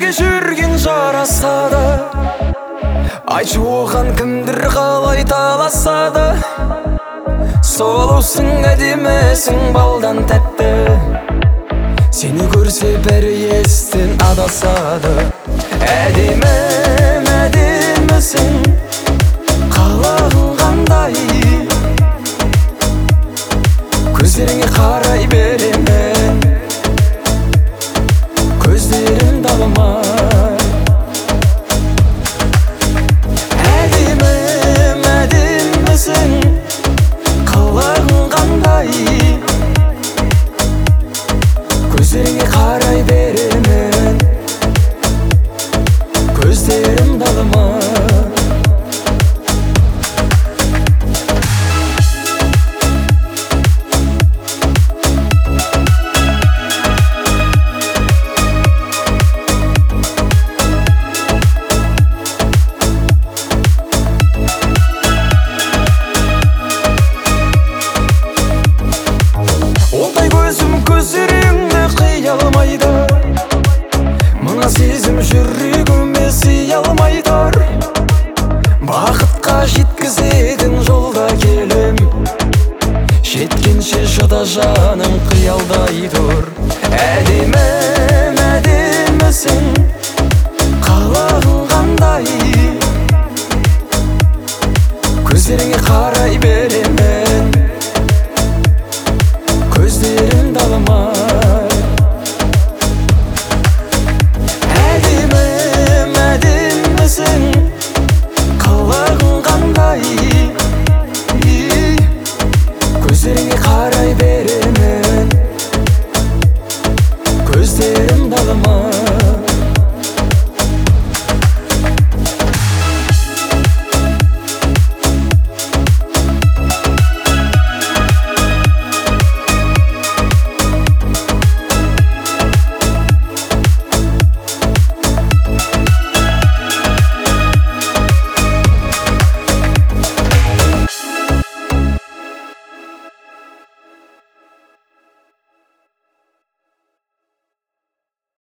бірге жүрген жарасады. Айтшы оған кімдір қалай таласады. Сұлусың, әдемісің, балдан тәтті. Сені көрсе бәрі естен адасады. Әдемім, әдемісің, қалағың қандай. Көздеріңе қарай беремін, көздерімді аламай. Әдемім, әдемісің, қалағың қандай. Көздеріңе қарай беремін, көздерімді аламай. Ондай көзім көздеріңді қия алмайды. Мына сезім жүрегіме сыя алмайды. Бақытқа жеткізетін жолда келем, жеткенше шыда жаным қиялдай тұр. Әдемім, әдемісің, қалағың қандай. Көздеріңе қарай беремін,